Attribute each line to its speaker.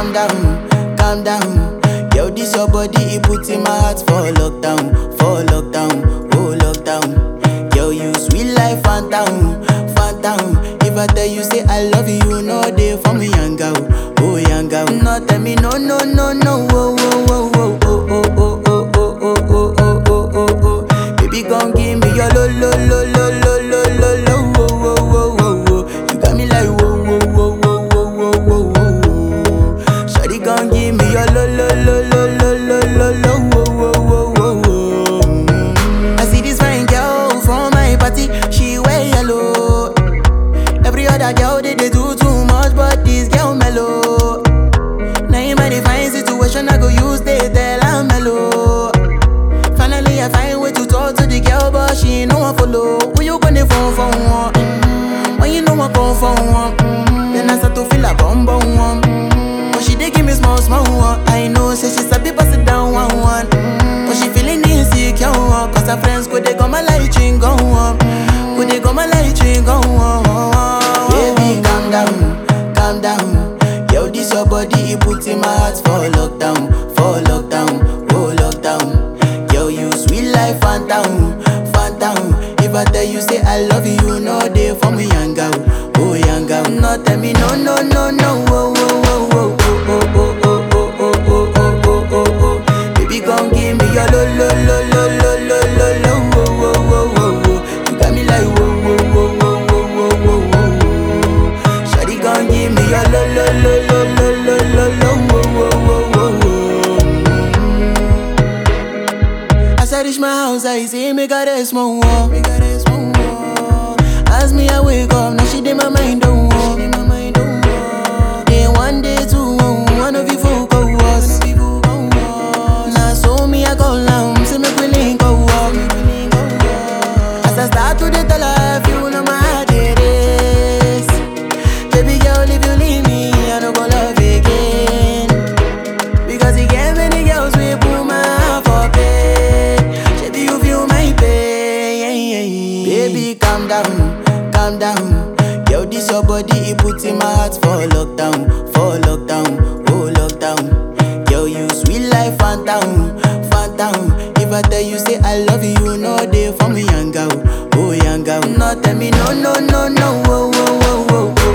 Speaker 1: calm down. Yo, this your body, it puts in my heart for lockdown, oh lockdown. Yo, you sweet life, phantom, phantom. If I tell you say I love you, no day for me, young girl, oh young girl. No tell me no, no, no, no, oh, oh, oh, oh, oh, oh, oh, oh, oh, oh, oh, oh, oh, oh. Baby, gon' give me your lo, lo, lo, lo, lo, lo, lo, lo, oh, oh, oh, oh, oh. You got me like whoa, whoa, whoa, whoa, whoa, whoa, whoa, whoa. Shawty gon' give me your lo, lo, lo, lo, lo, lo, lo, lo, oh, oh, oh, oh, oh. I see this fine girl from my party, she wear yellow. Every other girl they do too much, but this girl mellow. Now in my divine situation, I go use they tell I'm mellow. Finally I find way to talk to the girl, but she ain't no one follow. Who you gonna phone for one? When you know I come for one, then I start to feel a bum bum one. But she dey give me small small one. I know say she sabi pass it down one one. But she feeling insecure one, cause her friends go they come my light ring go on, go they come my light ring go on. Baby, calm down, calm down. Yo, this your body, it puts in my heart for lockdown, oh lockdown. Yo, you sweet life, phantom, phantom. If I tell you say I love you, no day for me, young girl, oh young girl. No tell me no, no, no, no, oh, oh, oh, oh, oh, oh, oh, oh, oh, oh, oh, oh, oh. Baby, gon' give me your lo, lo, lo, lo, lo, lo, lo, lo, oh, oh, oh, oh, oh. You got me like whoa, whoa, whoa, whoa, whoa, whoa, whoa, whoa. Shawty gon' give me your lo, lo, lo, lo, lo, lo, lo, lo, oh, oh, oh, oh, oh. As I reach my house, I see me got a small wall. As me, I wake up, now she did my mind don't walk. Day one, day two, one of you folk go was. Now so me, I go down, see me willing go walk. As I start to the tell her, you know my heart it is. Baby girl, if you leave me, I don't go love again. Because you get many girls, we put my heart for bed. Baby, you feel my pain. Baby, calm down, calm down. Yo, this your body, it puts in my heart for lockdown, oh lockdown. Yo, you sweet life, phantom, phantom. If I tell you say I love you, no day for me, young girl, oh young girl. No tell me no, no, no, no, oh, oh, oh, oh, oh.